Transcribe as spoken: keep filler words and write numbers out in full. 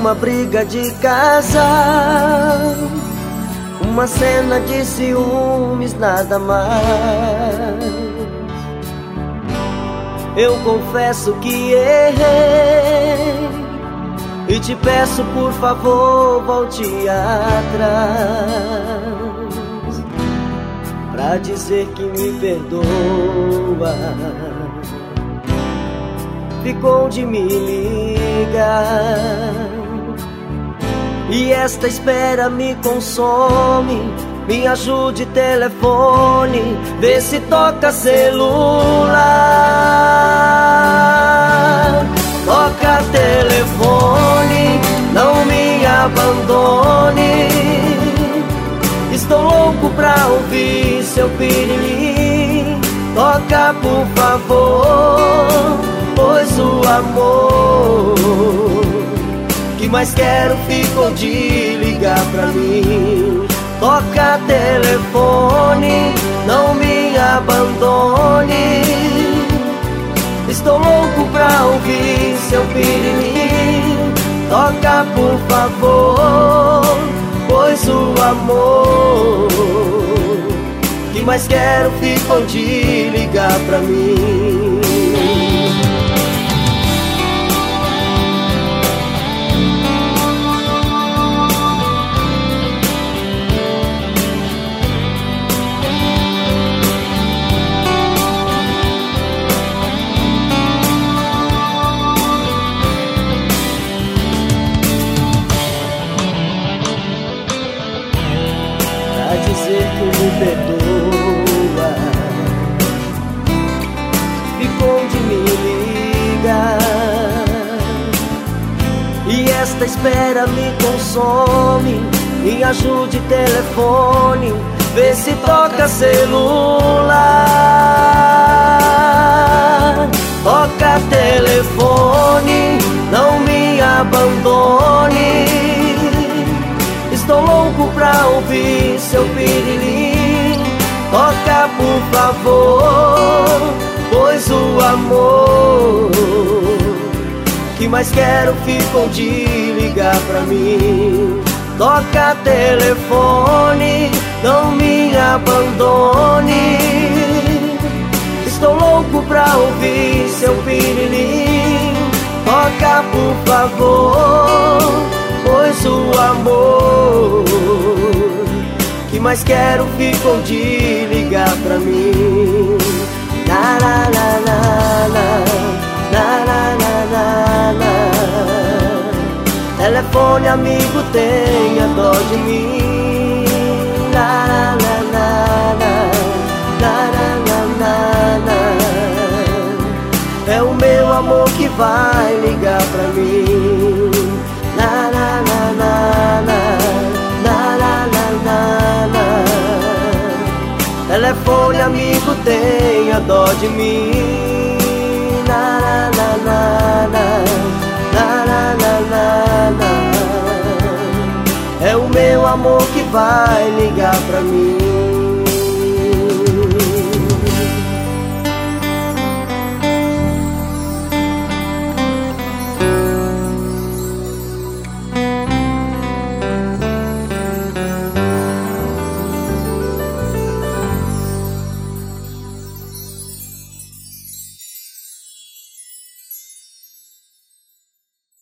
uma briga de casal, uma cena de ciúmes, nada mais. Eu confesso que errei e te peço, por favor, volte atrás pra dizer que me perdoa. Ficou de me ligar e esta espera me consome. Me ajude, telefone, vê se toca celular. Toca telefone, não me abandone. Estou louco pra ouvir seu pirilim. Toca, por favor, pois o amor que mais quero ficou de ligar pra mim. Toca telefone, não me abandone. Estou louco pra ouvir seu pirilim. Toca, por favor, pois o amor que mais quero ficou de ligar pra mim. Pra dizer que me perdoa, ficou de me ligar e esta espera me consome. Me ajude, telefone, vê se toca celular. Toca telefone, não me abandone. Estou louco pra ouvir seu pirilim. Toca, por favor, pois o amor que mais quero ficou de ligar pra mim. Toca telefone, não me abandone. Estou louco pra ouvir seu pirilim. Toca, por favor, pois o amor que mais quero ficou de ligar pra mim. Na na na na na na na na na. Telefone, amigo, tenha dó de mim. Na na na na na na na na. É o meu amor que vai ligar pra mim. Na na na na na na na na na na. Telefone, amigo, tenha dó de mim. Na na na na na na na na na. É o meu amor que vai ligar pra mim.